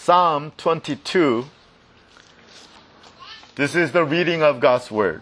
Psalm 22. This is the reading of God's Word.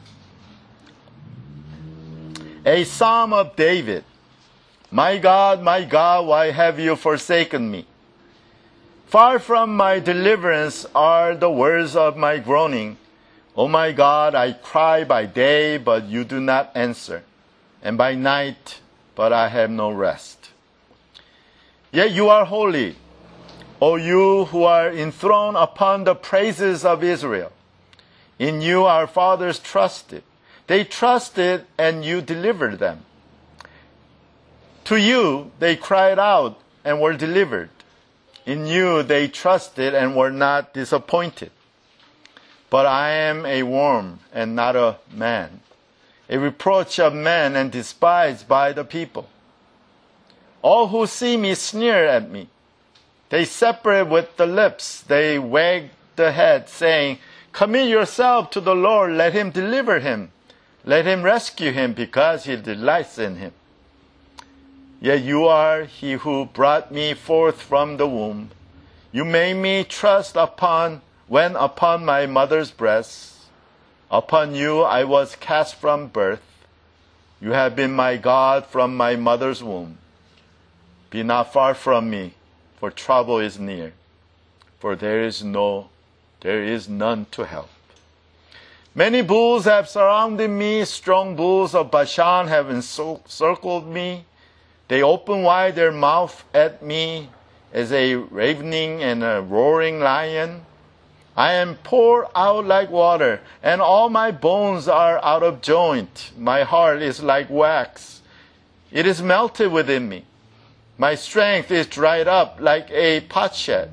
A Psalm of David. My God, why have you forsaken me? Far from my deliverance are the words of my groaning. O my God, I cry by day, but you do not answer, and by night, but I have no rest. Yet you are holy, O you who are enthroned upon the praises of Israel. In you our fathers trusted. They trusted, and you delivered them. To you they cried out and were delivered. In you they trusted and were not disappointed. But I am a worm and not a man, a reproach of men and despised by the people. All who see me sneer at me. They separate with the lips. They wag the head, saying, Commit yourself to the Lord. Let him deliver him. Let him rescue him, because he delights in him. Yet you are he who brought me forth from the womb. You made me trust upon my mother's breast. Upon you I was cast from birth. You have been my God from my mother's womb. Be not far from me, for trouble is near. For there is none to help. Many bulls have surrounded me. Strong bulls of Bashan have encircled me. They open wide their mouth at me as a ravening and a roaring lion. I am poured out like water, and all my bones are out of joint. My heart is like wax. It is melted within me. My strength is dried up like a potsherd,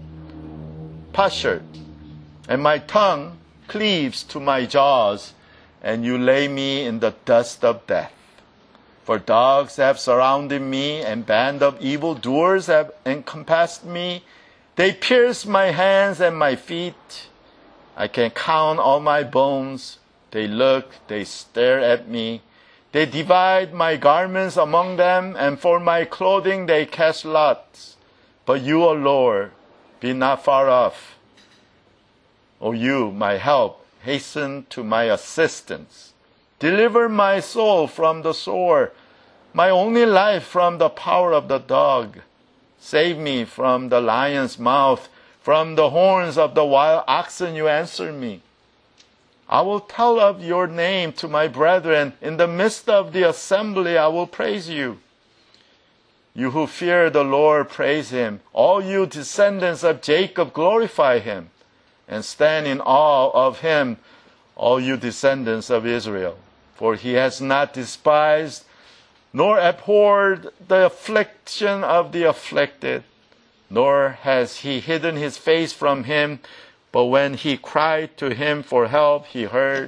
and my tongue cleaves to my jaws, and you lay me in the dust of death. For dogs have surrounded me, and band of evildoers have encompassed me. They pierce my hands and my feet. I can count all my bones. They look, they stare at me. They divide my garments among them, and for my clothing they cast lots. But you, O Lord, be not far off. O you, my help, hasten to my assistance. Deliver my soul from the sword, my only life from the power of the dog. Save me from the lion's mouth, from the horns of the wild oxen you answer me. I will tell of your name to my brethren. In the midst of the assembly I will praise you. You who fear the Lord, praise him. All you descendants of Jacob, glorify him. And stand in awe of him, all you descendants of Israel. For he has not despised nor abhorred the affliction of the afflicted, nor has he hidden his face from him. But when he cried to him for help, he heard.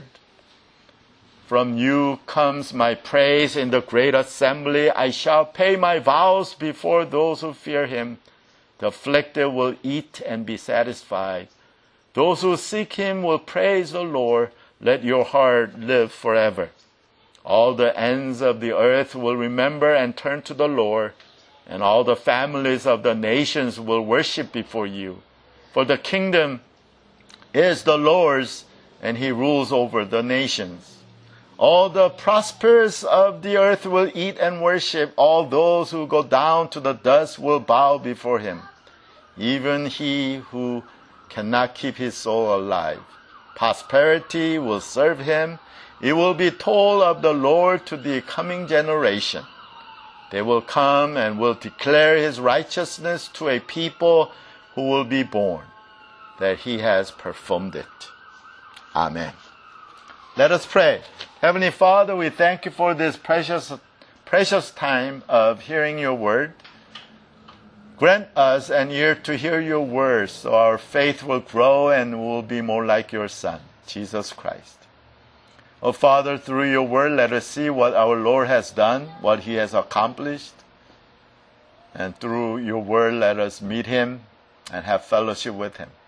From you comes my praise in the great assembly. I shall pay my vows before those who fear him. The afflicted will eat and be satisfied. Those who seek him will praise the Lord. Let your heart live forever. All the ends of the earth will remember and turn to the Lord, and all the families of the nations will worship before you. For the kingdom is the Lord's, and he rules over the nations. All the prosperous of the earth will eat and worship. All those who go down to the dust will bow before him. Even he who cannot keep his soul alive. Prosperity will serve him. It will be told of the Lord to the coming generation. They will come and will declare his righteousness to a people who will be born, that he has performed it. Amen. Let us pray. Heavenly Father, we thank you for this precious time of hearing your word. Grant us an ear to hear your words, so our faith will grow and will be more like your Son, Jesus Christ. Oh Father, through your word, let us see what our Lord has done, what he has accomplished. And through your word, let us meet him and have fellowship with him.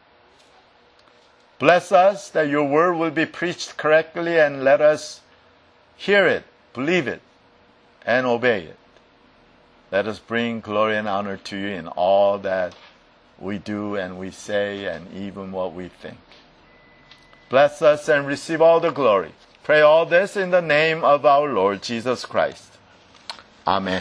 Bless us that your word will be preached correctly, and let us hear it, believe it, and obey it. Let us bring glory and honor to you in all that we do and we say and even what we think. Bless us and receive all the glory. Pray all this in the name of our Lord Jesus Christ. Amen.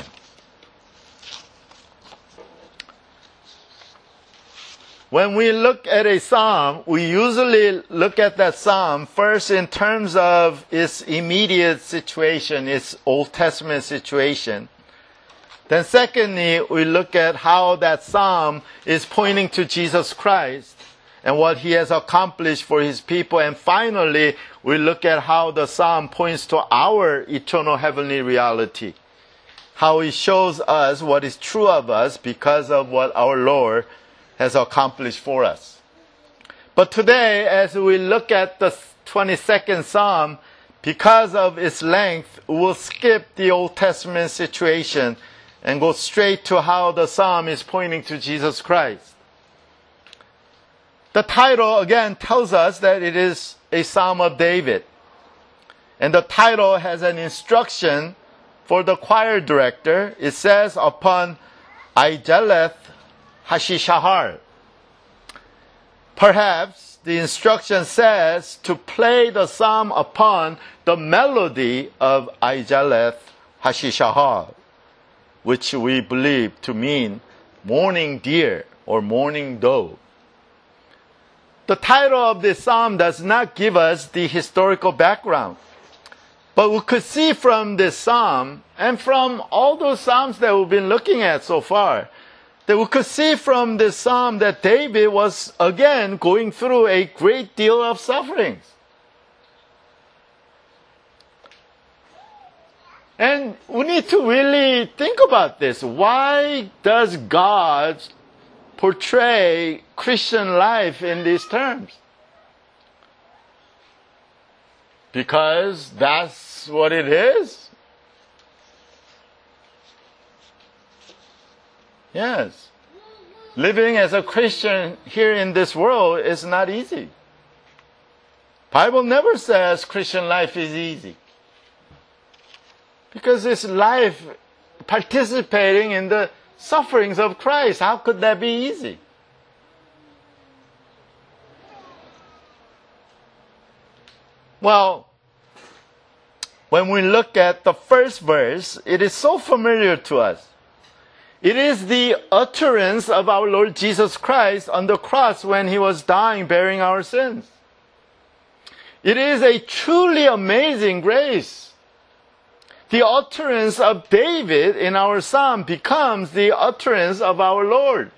When we look at a psalm, we usually look at that psalm first in terms of its immediate situation, its Old Testament situation. Then secondly, we look at how that psalm is pointing to Jesus Christ and what he has accomplished for his people. And finally, we look at how the psalm points to our eternal heavenly reality. How it shows us what is true of us because of what our Lord has accomplished for us. But today, as we look at the 22nd Psalm, because of its length, we'll skip the Old Testament situation and go straight to how the Psalm is pointing to Jesus Christ. The title, again, tells us that it is a Psalm of David. And the title has an instruction for the choir director. It says, upon Aijaleth Hashishahar. Perhaps the instruction says to play the psalm upon the melody of Aijaleth Hashishahar, which we believe to mean morning deer or morning dove. The title of this psalm does not give us the historical background. But we could see from this psalm and from all those psalms that we've been looking at so far, that we could see from this psalm that David was again going through a great deal of sufferings. And we need to really think about this. Why does God portray Christian life in these terms? Because that's what it is. Yes. Living as a Christian here in this world is not easy. Bible never says Christian life is easy. Because it's life participating in the sufferings of Christ. How could that be easy? Well, when we look at the first verse, it is so familiar to us. It is the utterance of our Lord Jesus Christ on the cross when he was dying, bearing our sins. It is a truly amazing grace. The utterance of David in our psalm becomes the utterance of our Lord.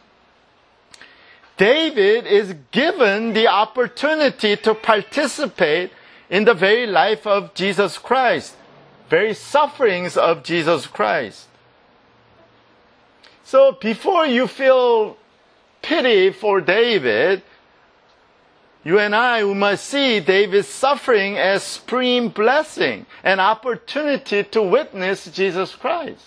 David is given the opportunity to participate in the very life of Jesus Christ, very sufferings of Jesus Christ. So before you feel pity for David, you and I, we must see David's suffering as supreme blessing, an opportunity to witness Jesus Christ.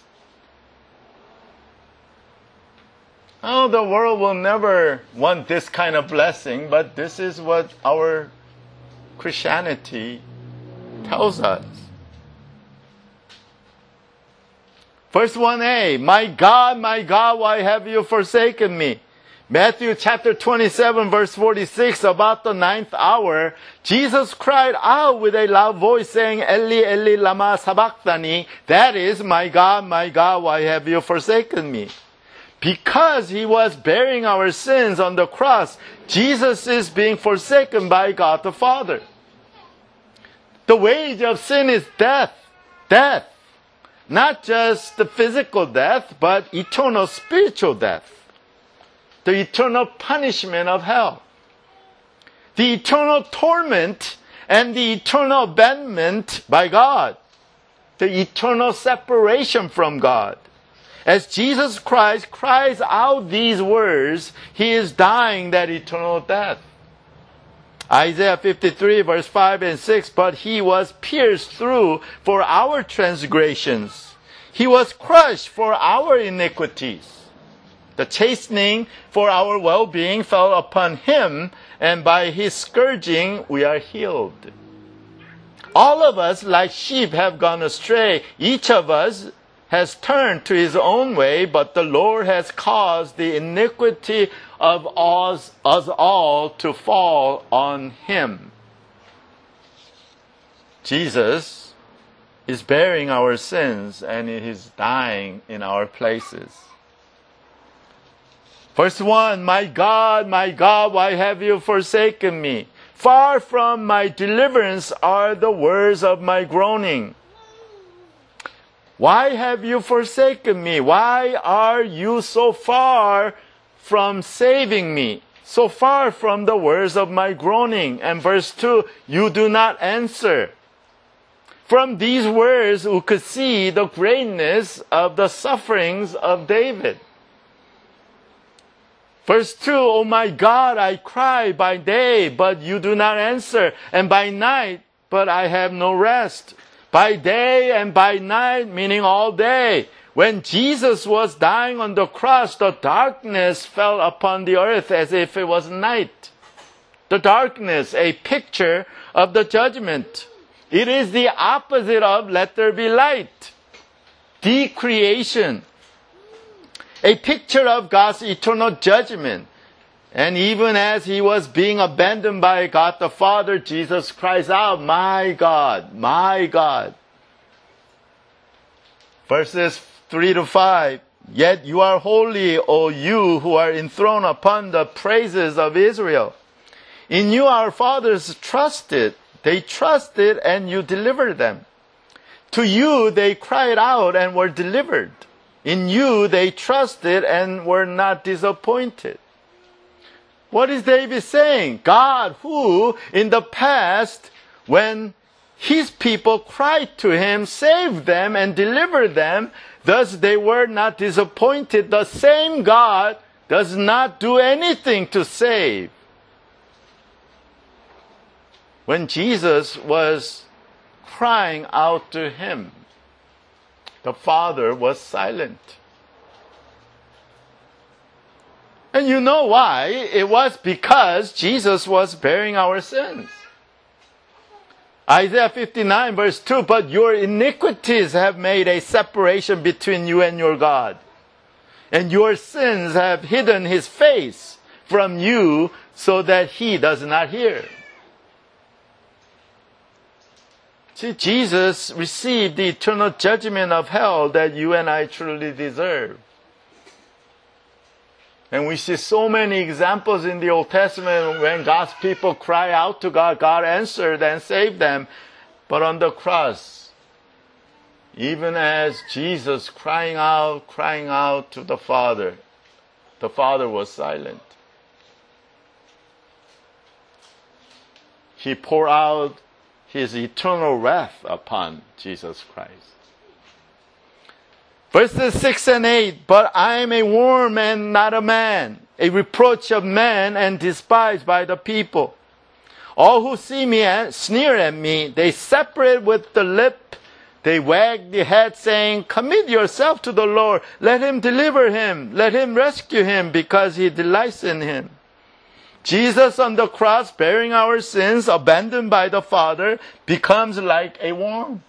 Oh, the world will never want this kind of blessing, but this is what our Christianity tells us. Verse 1a, my God, why have you forsaken me? Matthew chapter 27, verse 46, about the 9th hour, Jesus cried out with a loud voice saying, Eli, Eli, lama sabachthani, that is, my God, why have you forsaken me? Because he was bearing our sins on the cross, Jesus is being forsaken by God the Father. The wage of sin is death. Death. Not just the physical death, but eternal spiritual death. The eternal punishment of hell. The eternal torment and the eternal abandonment by God. The eternal separation from God. As Jesus Christ cries out these words, he is dying that eternal death. Isaiah 53 verse 5 and 6, but he was pierced through for our transgressions. He was crushed for our iniquities. The chastening for our well-being fell upon him, and by his scourging we are healed. All of us, like sheep, have gone astray. Each of us has turned to his own way, but the Lord has caused the iniquity of us all to fall on him. Jesus is bearing our sins and he is dying in our places. Verse 1, my God, why have you forsaken me? Far from my deliverance are the words of my groaning. Why have you forsaken me? Why are you so far from saving me? So far from the words of my groaning. And verse 2, you do not answer. From these words, we could see the greatness of the sufferings of David. Verse 2, oh my God, I cry by day, but you do not answer, and by night, but I have no rest. By day and by night, meaning all day. When Jesus was dying on the cross, the darkness fell upon the earth as if it was night. The darkness, a picture of the judgment. It is the opposite of let there be light. Decreation. A picture of God's eternal judgment. And even as he was being abandoned by God the Father, Jesus cries out, my God, my God. Verses 3 to 5. Yet you are holy, O you who are enthroned upon the praises of Israel. In you our fathers trusted. They trusted and you delivered them. To you they cried out and were delivered. In you they trusted and were not disappointed. What is David saying? God, who in the past, when his people cried to him, saved them and delivered them, thus they were not disappointed. The same God does not do anything to save. When Jesus was crying out to him, the Father was silent. And you know why? It was because Jesus was bearing our sins. Isaiah 59 verse 2, but your iniquities have made a separation between you and your God. And your sins have hidden his face from you so that he does not hear. See, Jesus received the eternal judgment of hell that you and I truly deserve. And we see so many examples in the Old Testament when God's people cry out to God, God answered and saved them. But on the cross, even as Jesus crying out to the Father was silent. He poured out his eternal wrath upon Jesus Christ. Verses 6 and 8, but I am a worm and not a man, a reproach of man and despised by the people. All who see me sneer at me. They separate with the lip. They wag the head, saying, commit yourself to the Lord. Let him deliver him. Let him rescue him, because he delights in him. Jesus on the cross, bearing our sins, abandoned by the Father, becomes like a worm.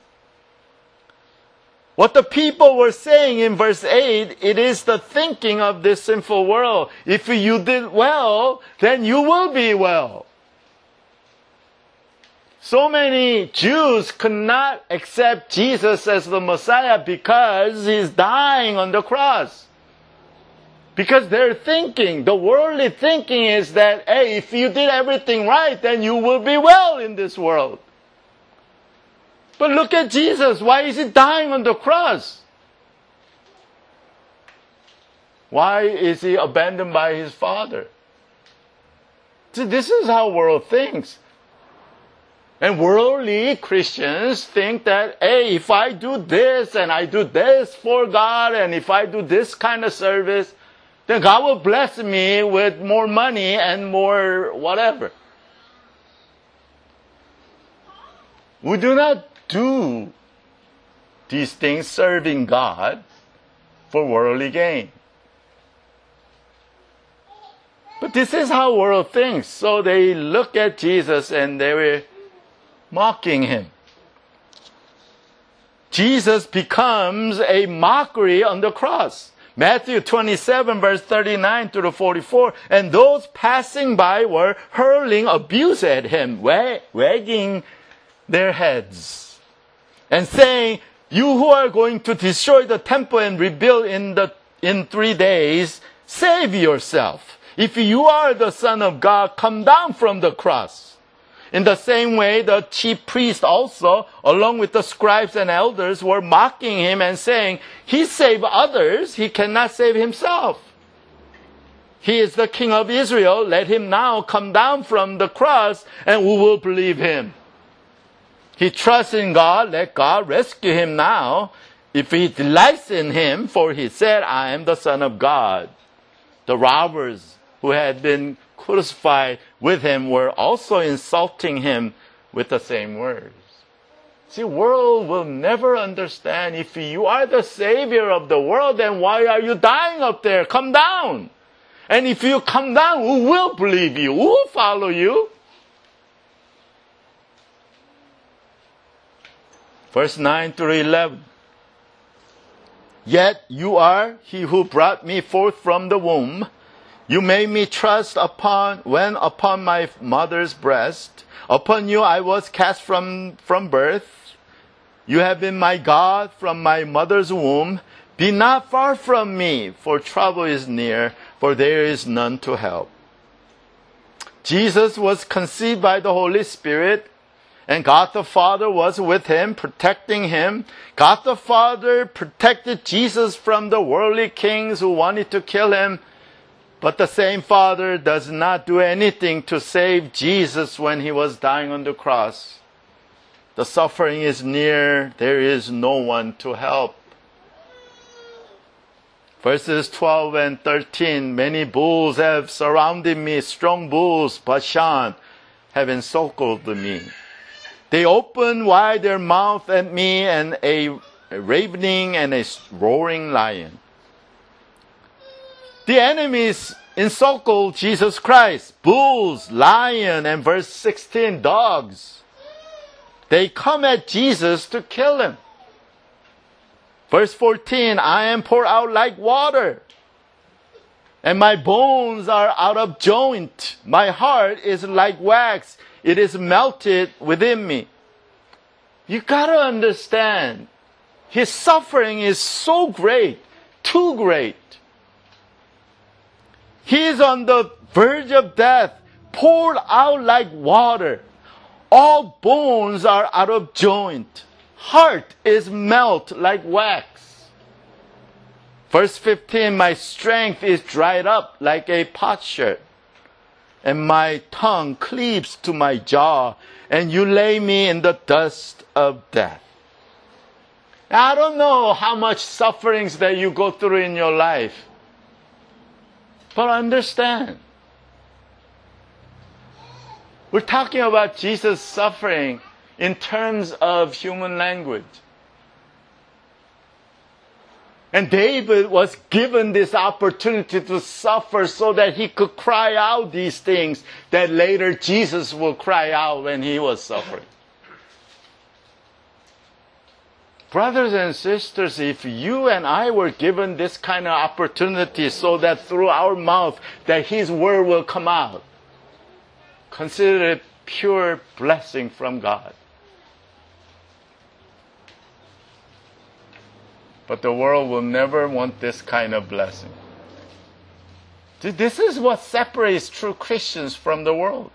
What the people were saying in verse 8, it is the thinking of this sinful world. If you did well, then you will be well. So many Jews could not accept Jesus as the Messiah because he's dying on the cross. Because their thinking, the worldly thinking is that, hey, if you did everything right, then you will be well in this world. But look at Jesus. Why is he dying on the cross? Why is he abandoned by his Father? See, this is how the world thinks. And worldly Christians think that, hey, if I do this and I do this for God, and if I do this kind of service, then God will bless me with more money and more whatever. We do not do these things serving God for worldly gain. But this is how the world thinks. So they look at Jesus and they were mocking him. Jesus becomes a mockery on the cross. Matthew 27 verse 39 to 44. And those passing by were hurling abuse at him, wagging their heads, and saying, "You who are going to destroy the temple and rebuild in 3 days, save yourself. If you are the Son of God, come down from the cross." In the same way, the chief priests also, along with the scribes and elders, were mocking him and saying, "He saved others, he cannot save himself. He is the King of Israel. Let him now come down from the cross, and we will believe him. He trusts in God. Let God rescue him now, if he delights in him, for he said, 'I am the Son of God.'" The robbers who had been crucified with him were also insulting him with the same words. See, world will never understand. If you are the Savior of the world, then why are you dying up there? Come down. And if you come down, who will believe you? Who will follow you? Verse 9 through 11. "Yet you are he who brought me forth from the womb. You made me trust upon my mother's breast. Upon you I was cast from birth. You have been my God from my mother's womb. Be not far from me, for trouble is near, for there is none to help." Jesus was conceived by the Holy Spirit, and God the Father was with him, protecting him. God the Father protected Jesus from the worldly kings who wanted to kill him. But the same Father does not do anything to save Jesus when he was dying on the cross. The suffering is near. There is no one to help. Verses 12 and 13. "Many bulls have surrounded me. Strong bulls, Bashan, have encircled me. They open wide their mouth at me, and a ravening and a roaring lion." The enemies encircle Jesus Christ. Bulls, lion, and verse 16, dogs. They come at Jesus to kill him. Verse 14, "I am poured out like water, and my bones are out of joint. My heart is like wax. It is melted within me." You gotta understand, his suffering is so great, too great. He is on the verge of death, poured out like water. All bones are out of joint. Heart is melted like wax. Verse 15, "My strength is dried up like a potsherd, and my tongue cleaves to my jaw, and you lay me in the dust of death." Now, I don't know how much sufferings that you go through in your life. But understand, we're talking about Jesus' suffering in terms of human language. And David was given this opportunity to suffer so that he could cry out these things that later Jesus will cry out when he was suffering. Brothers and sisters, if you and I were given this kind of opportunity so that through our mouth that his word will come out, consider it pure blessing from God. But the world will never want this kind of blessing. This is what separates true Christians from the world.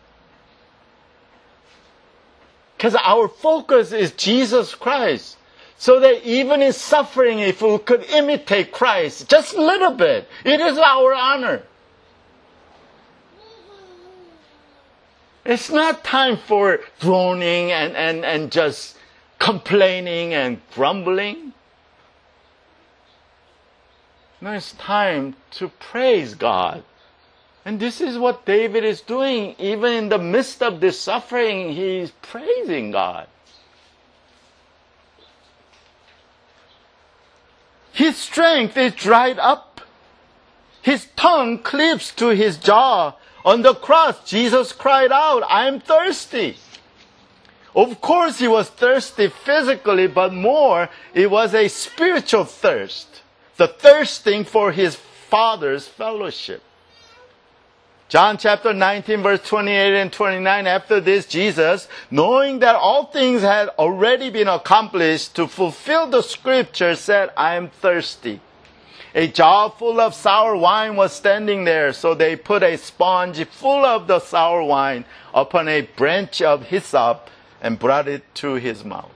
Because our focus is Jesus Christ. So that even in suffering, if we could imitate Christ just a little bit, it is our honor. It's not time for groaning and just complaining and grumbling. No, it's time to praise God. And this is what David is doing. Even in the midst of this suffering, he's praising God. His strength is dried up. His tongue cleaves to his jaw. On the cross, Jesus cried out, "I am thirsty." Of course, he was thirsty physically, but more, it was a spiritual thirst. The thirsting for his Father's fellowship. John chapter 19, verse 28 and 29, after this, Jesus, knowing that all things had already been accomplished to fulfill the scripture, said, I am thirsty. A jar full of sour wine was standing there, so they put a sponge full of the sour wine upon a branch of hyssop and brought it to his mouth.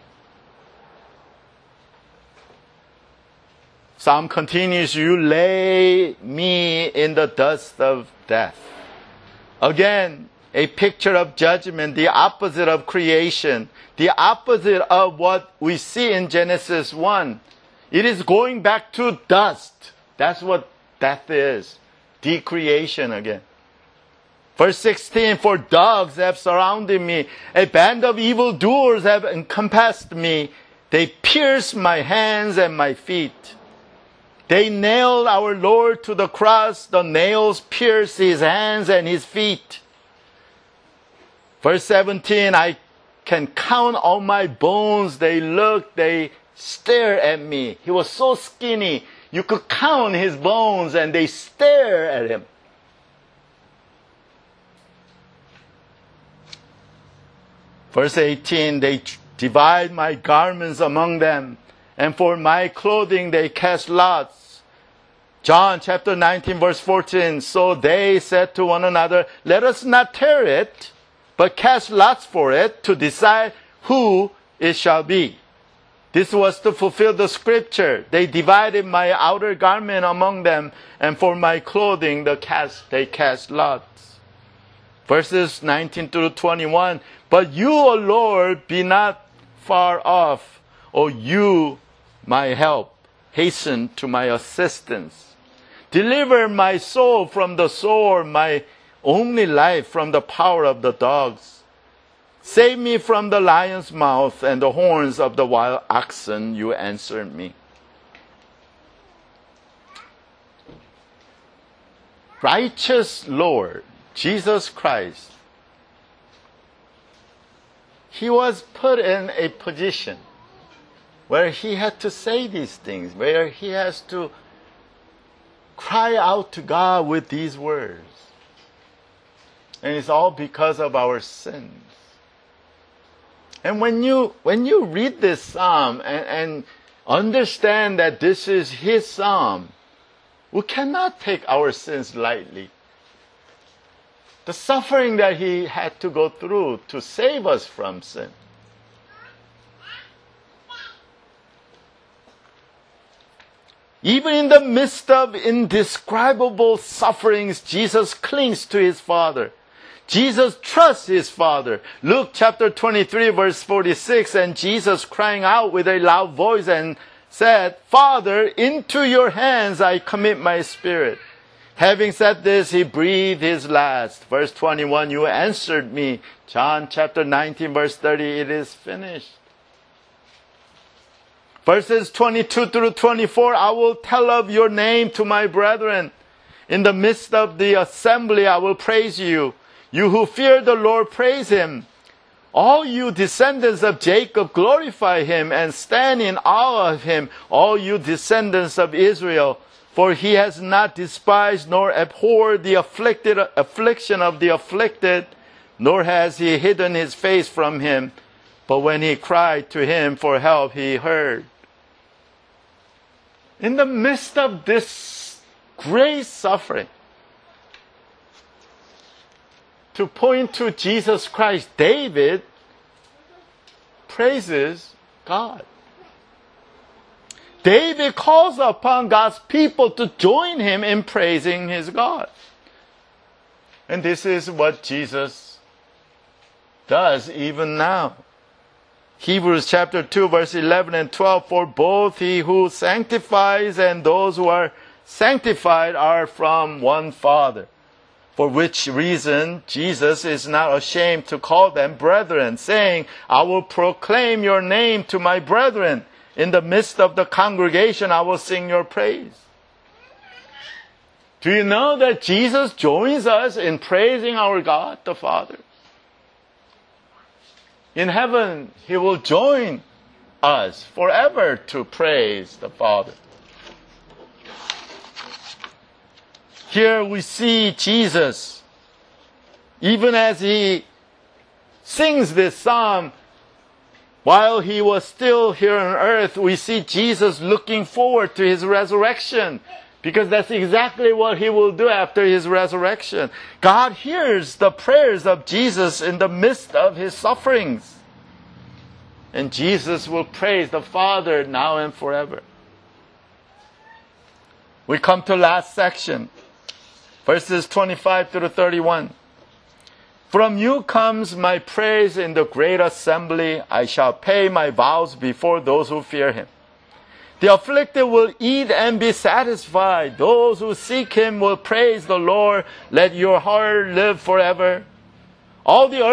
Psalm continues, you lay me in the dust of death. Again, a picture of judgment, the opposite of creation, the opposite of what we see in Genesis 1. It is going back to dust. That's what death is. Decreation again. Verse 16, for dogs have surrounded me. A band of evildoers have encompassed me. They pierced my hands and my feet. They nailed our Lord to the cross. The nails pierced his hands and his feet. Verse 17, I can count all my bones. They stare at me. He was so skinny. You could count his bones and they stare at him. Verse 18, they divide my garments among them, and for my clothing they cast lots. John chapter 19, verse 14, so they said to one another, let us not tear it, but cast lots for it to decide who it shall be. This was to fulfill the scripture. They divided my outer garment among them, and for my clothing they cast lots. Verses 19 through 21, but you, O Lord, be not far off. O you, my help, hasten to my assistance. Deliver my soul from the sword, my only life from the power of the dogs. Save me from the lion's mouth and the horns of the wild oxen, you answered me. Righteous Lord, Jesus Christ, he was put in a position where he had to say these things, where he has to cry out to God with these words. And it's all because of our sins. And when you read this psalm and understand that this is his psalm, we cannot take our sins lightly. The suffering that he had to go through to save us from sin. Even in the midst of indescribable sufferings, Jesus clings to his Father. Jesus trusts his Father. Luke chapter 23 verse 46, and Jesus crying out with a loud voice and said, Father, into your hands I commit my spirit. Having said this, he breathed his last. Verse 21, you answered me. John chapter 19 verse 30, it is finished. Verses 22 through 24, I will tell of your name to my brethren. In the midst of the assembly, I will praise you. You who fear the Lord, praise him. All you descendants of Jacob, glorify him and stand in awe of him, all you descendants of Israel. For he has not despised nor abhorred the affliction of the afflicted, nor has he hidden his face from him. But when he cried to him for help, he heard. In the midst of this great suffering, to point to Jesus Christ, David praises God. David calls upon God's people to join him in praising his God. And this is what Jesus does even now. Hebrews chapter 2 verse 11 and 12, for both he who sanctifies and those who are sanctified are from one Father. For which reason Jesus is not ashamed to call them brethren, saying, I will proclaim your name to my brethren. In the midst of the congregation, I will sing your praise. Do you know that Jesus joins us in praising our God, the Father? In heaven, He will join us forever to praise the Father. Here we see Jesus, even as He sings this psalm, while He was still here on earth, we see Jesus looking forward to His resurrection, because that's exactly what He will do after His resurrection. God hears the prayers of Jesus in the midst of His sufferings. And Jesus will praise the Father now and forever. We come to last section, verses 25 through 31. From you comes my praise in the great assembly. I shall pay my vows before those who fear Him. The afflicted will eat and be satisfied. Those who seek Him will praise the Lord. Let your heart live forever. All the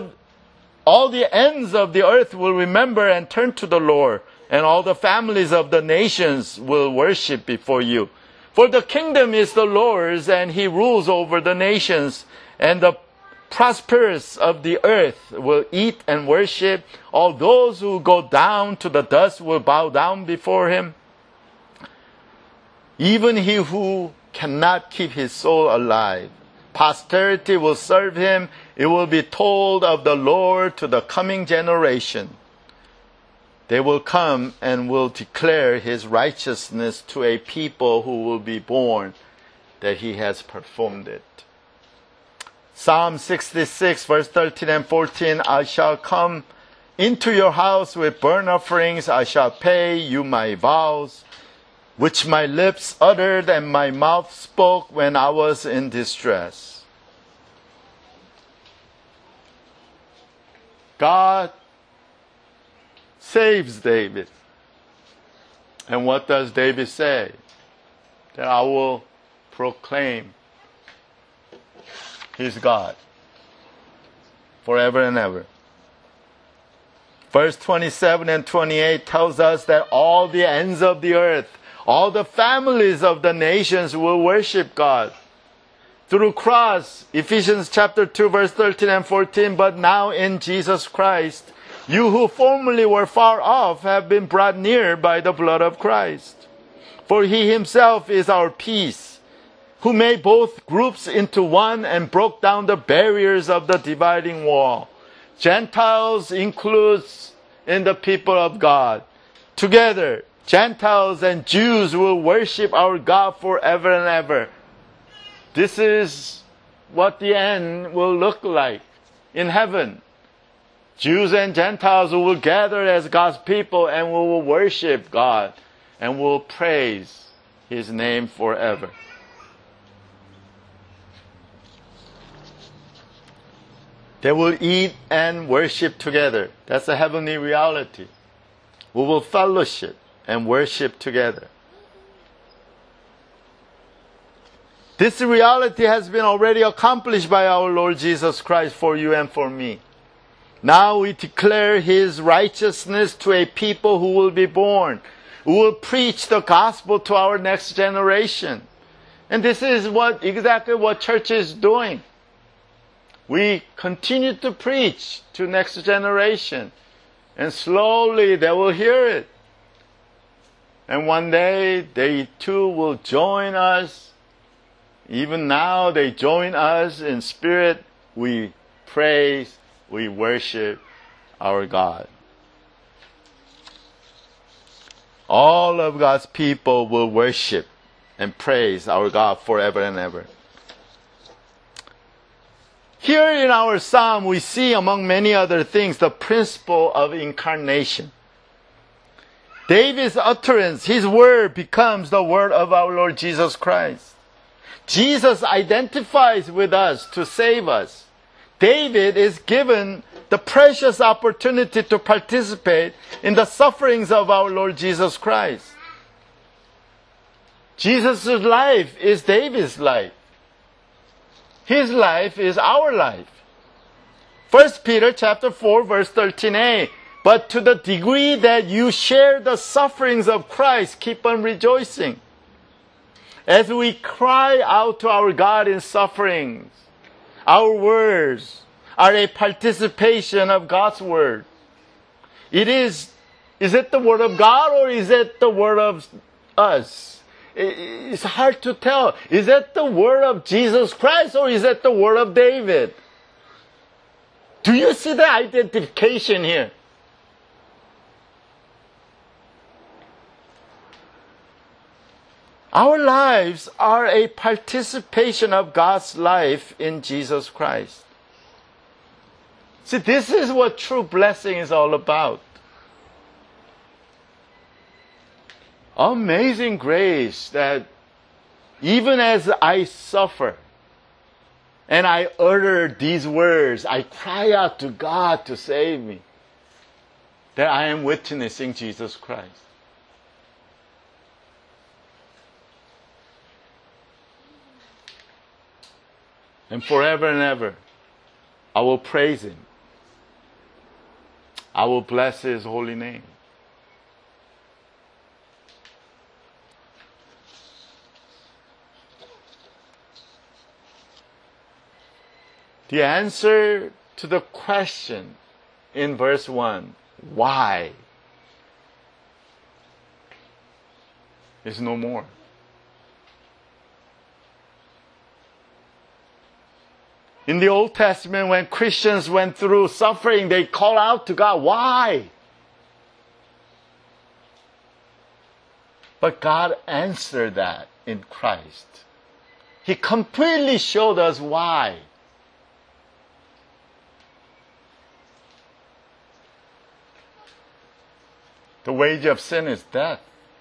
ends of the earth will remember and turn to the Lord, and all the families of the nations will worship before you. For the kingdom is the Lord's, and He rules over the nations, and the prosperous of the earth will eat and worship. All those who go down to the dust will bow down before Him. Even he who cannot keep his soul alive, posterity will serve Him. It will be told of the Lord to the coming generation. They will come and will declare His righteousness to a people who will be born, that He has performed it. Psalm 66, verse 13 and 14, I shall come into your house with burnt offerings. I shall pay you my vows, which my lips uttered and my mouth spoke when I was in distress. God saves David. And what does David say? That I will proclaim He's God forever and ever. Verse 27 and 28 tells us that all the ends of the earth, all the families of the nations will worship God. Through cross, Ephesians chapter 2 verse 13 and 14, but now in Jesus Christ, you who formerly were far off have been brought near by the blood of Christ. For He Himself is our peace, who made both groups into one and broke down the barriers of the dividing wall. Gentiles includes in the people of God. Together, Gentiles and Jews will worship our God forever and ever. This is what the end will look like in heaven. Jews and Gentiles will gather as God's people and we will worship God and will praise His name forever. They will eat and worship together. That's a heavenly reality. We will fellowship and worship together. This reality has been already accomplished by our Lord Jesus Christ for you and for me. Now we declare His righteousness to a people who will be born, who will preach the gospel to our next generation. And this is exactly what church is doing. We continue to preach to next generation, and slowly they will hear it. And one day they too will join us. Even now they join us in spirit. We praise, we worship our God. All of God's people will worship and praise our God forever and ever. Here in our psalm, we see, among many other things, the principle of incarnation. David's utterance, his word, becomes the word of our Lord Jesus Christ. Jesus identifies with us to save us. David is given the precious opportunity to participate in the sufferings of our Lord Jesus Christ. Jesus' life is David's life. His life is our life. 1 Peter chapter 4 verse 13a. But to the degree that you share the sufferings of Christ, keep on rejoicing. As we cry out to our God in sufferings, our words, are a participation of God's Word. Is it the Word of God or is it the Word of us? It's hard to tell. Is it the Word of Jesus Christ or is it the Word of David? Do you see the identification here? Our lives are a participation of God's life in Jesus Christ. See, this is what true blessing is all about. Amazing grace that even as I suffer and I utter these words, I cry out to God to save me, that I am witnessing Jesus Christ. And forever and ever, I will praise Him. I will bless His holy name. The answer to the question in verse 1, why, is no more. In the Old Testament, when Christians went through suffering, they call out to God, why? But God answered that in Christ. He completely showed us why. The wage of sin is death.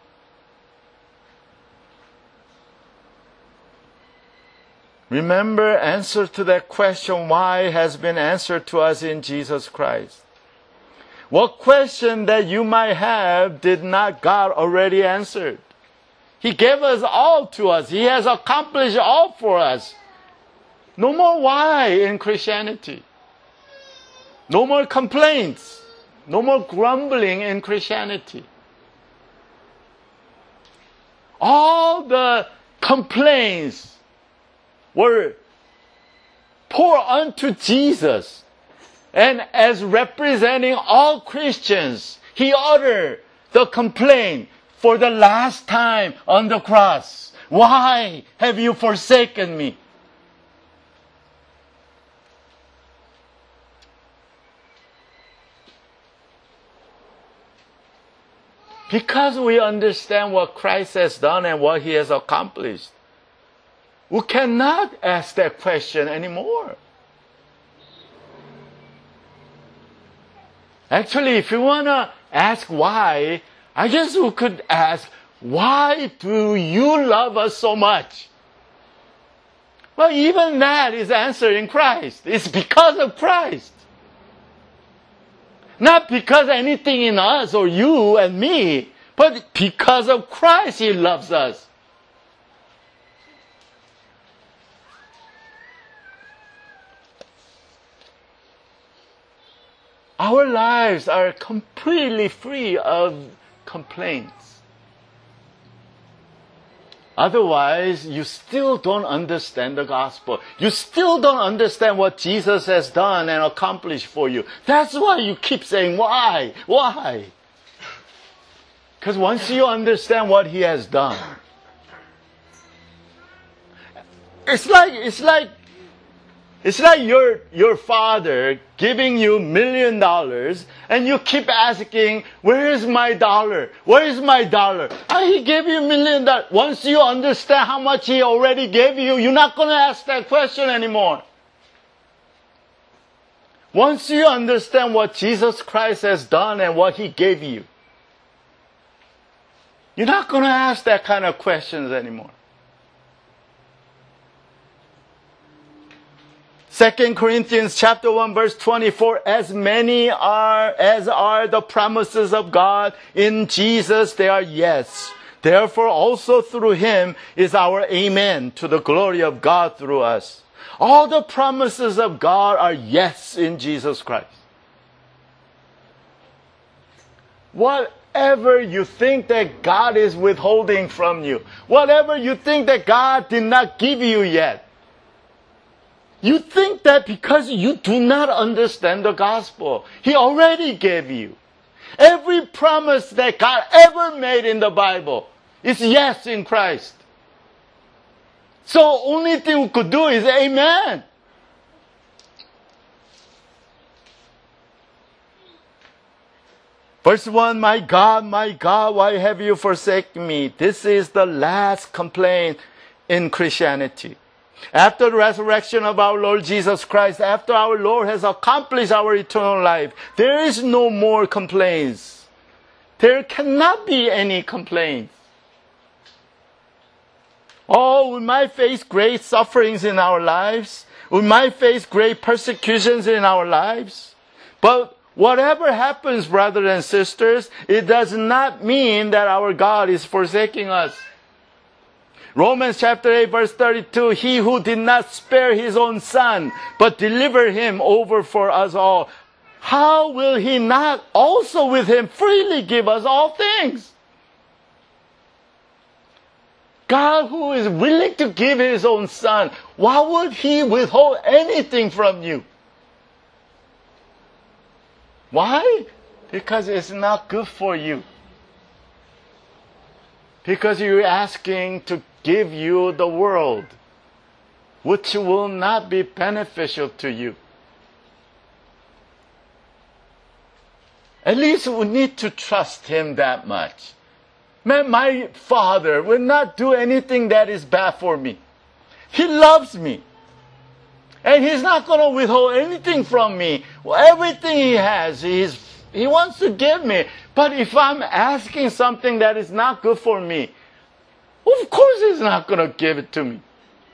Remember, answer to that question, why, has been answered to us in Jesus Christ. What question that you might have did not God already answer? He gave us all to us. He has accomplished all for us. No more why in Christianity. No more complaints. No more grumbling in Christianity. All the complaints were poured unto Jesus. And as representing all Christians, He uttered the complaint for the last time on the cross. Why have you forsaken me? Because we understand what Christ has done and what He has accomplished, we cannot ask that question anymore. Actually, if you want to ask why, I guess we could ask, why do you love us so much? Well, even that is answered in Christ. It's because of Christ. Not because anything in us or you and me, but because of Christ He loves us. Our lives are completely free of complaints. Otherwise, you still don't understand the gospel. You still don't understand what Jesus has done and accomplished for you. That's why you keep saying, why? Why? Because once you understand what He has done, it's like your father giving you $1 million and you keep asking, where is my dollar? Where is my dollar? He gave you $1 million. Once you understand how much He already gave you, you're not going to ask that question anymore. Once you understand what Jesus Christ has done and what He gave you, you're not going to ask that kind of questions anymore. 2 Corinthians chapter 1 verse 24, as are the promises of God in Jesus, they are yes. Therefore also through Him is our amen to the glory of God through us. All the promises of God are yes in Jesus Christ. Whatever you think that God is withholding from you, whatever you think that God did not give you yet, You think that because you do not understand the gospel, He already gave you. Every promise that God ever made in the Bible is yes in Christ. So only thing we could do is amen. Verse 1, my God, why have you forsaken me? This is the last complaint in Christianity. After the resurrection of our Lord Jesus Christ, after our Lord has accomplished our eternal life, there is no more complaints. There cannot be any complaints. Oh, we might face great sufferings in our lives. We might face great persecutions in our lives. But whatever happens, brothers and sisters, it does not mean that our God is forsaking us. Romans chapter 8 verse 32, He who did not spare His own Son, but delivered Him over for us all, how will He not also with Him freely give us all things? God who is willing to give His own Son, why would He withhold anything from you? Why? Because it's not good for you. Because you're asking to give you the world, which will not be beneficial to you. At least we need to trust Him that much. Man, my Father will not do anything that is bad for me. He loves me. And He's not going to withhold anything from me. Well, everything He has, He wants to give me. But if I'm asking something that is not good for me, of course He's not going to give it to me.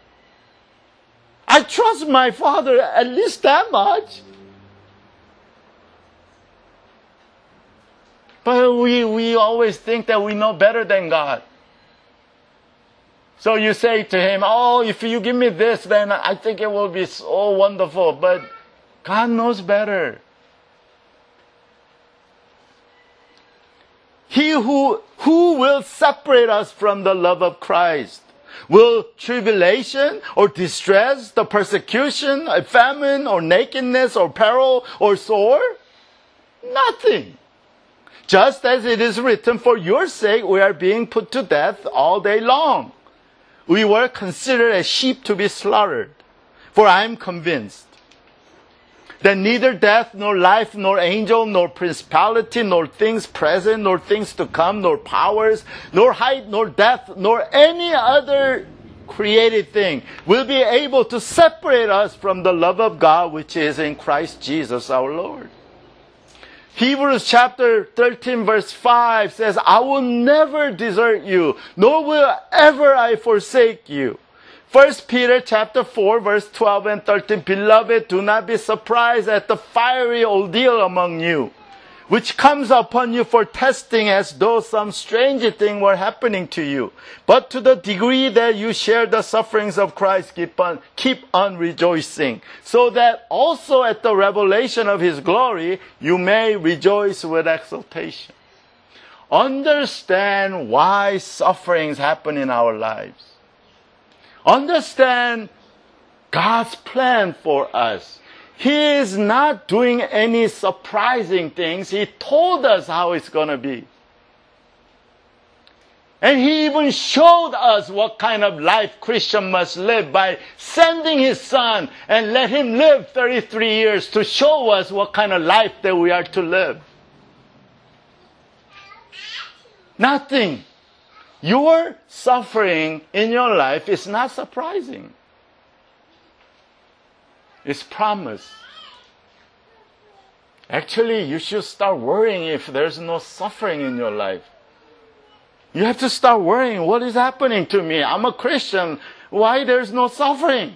I trust my Father at least that much. But we always think that we know better than God. So you say to Him, oh, if you give me this, then I think it will be so wonderful. But God knows better. He who will separate us from the love of Christ? Will tribulation or distress, the persecution, a famine or nakedness or peril or sword? Nothing. Just as it is written, for your sake we are being put to death all day long. We were considered as sheep to be slaughtered. For I am convinced that neither death, nor life, nor angel, nor principality, nor things present, nor things to come, nor powers, nor height, nor depth, nor any other created thing will be able to separate us from the love of God which is in Christ Jesus our Lord. Hebrews chapter 13 verse 5 says, I will never desert you, nor will ever I forsake you. 1 Peter chapter 4 verse 12 and 13, Beloved, do not be surprised at the fiery ordeal among you, which comes upon you for testing as though some strange thing were happening to you. But to the degree that you share the sufferings of Christ, keep on rejoicing, so that also at the revelation of His glory, you may rejoice with exultation. Understand why sufferings happen in our lives. Understand God's plan for us. He is not doing any surprising things. He told us how it's going to be. And He even showed us what kind of life Christian must live by sending His Son and let Him live 33 years to show us what kind of life that we are to live. Nothing. Your suffering in your life is not surprising. It's promise. Actually, you should start worrying if there's no suffering in your life. You have to start worrying, what is happening to me? I'm a Christian. Why there's no suffering?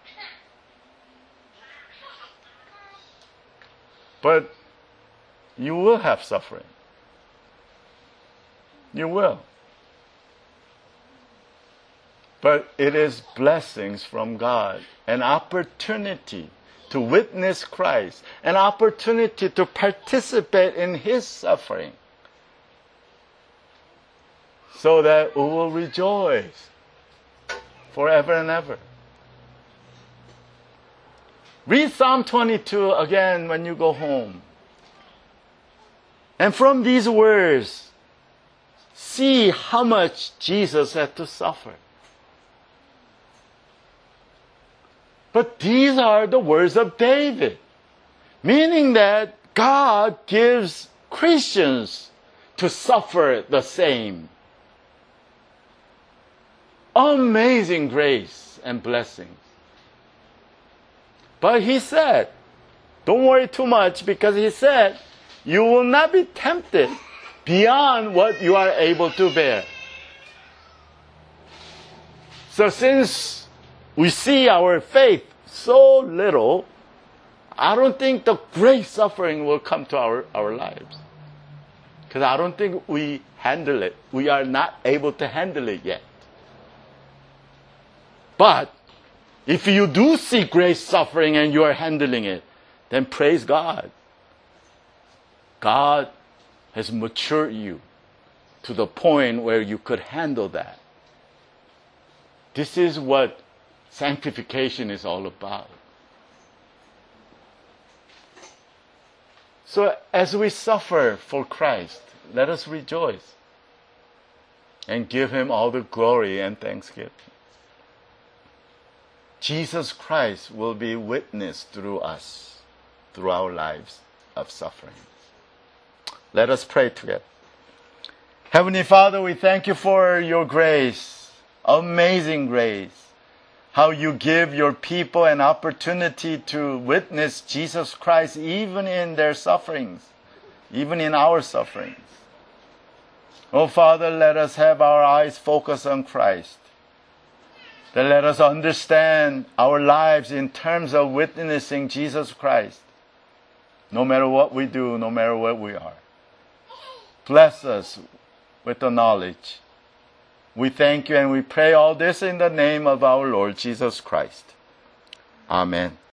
But you will have suffering. You will. But it is blessings from God, an opportunity to witness Christ, an opportunity to participate in His suffering, so that we will rejoice forever and ever. Read Psalm 22 again when you go home. And from these words, see how much Jesus had to suffer. But these are the words of David, meaning that God gives Christians to suffer the same. Amazing grace and blessings. But he said, don't worry too much, because he said, you will not be tempted beyond what you are able to bear. So since we see our faith so little, I don't think the great suffering will come to our lives. Because I don't think we handle it. We are not able to handle it yet. But if you do see great suffering and you are handling it, then praise God. God has matured you to the point where you could handle that. This is what sanctification is all about. So as we suffer for Christ, let us rejoice and give Him all the glory and thanksgiving. Jesus Christ will be witness through us, through our lives of suffering. Let us pray together. Heavenly Father, we thank you for your grace, amazing grace. How you give your people an opportunity to witness Jesus Christ even in their sufferings, even in our sufferings. Oh Father, let us have our eyes focused on Christ. Then let us understand our lives in terms of witnessing Jesus Christ, no matter what we do, no matter where we are. Bless us with the knowledge. We thank you and we pray all this in the name of our Lord Jesus Christ. Amen.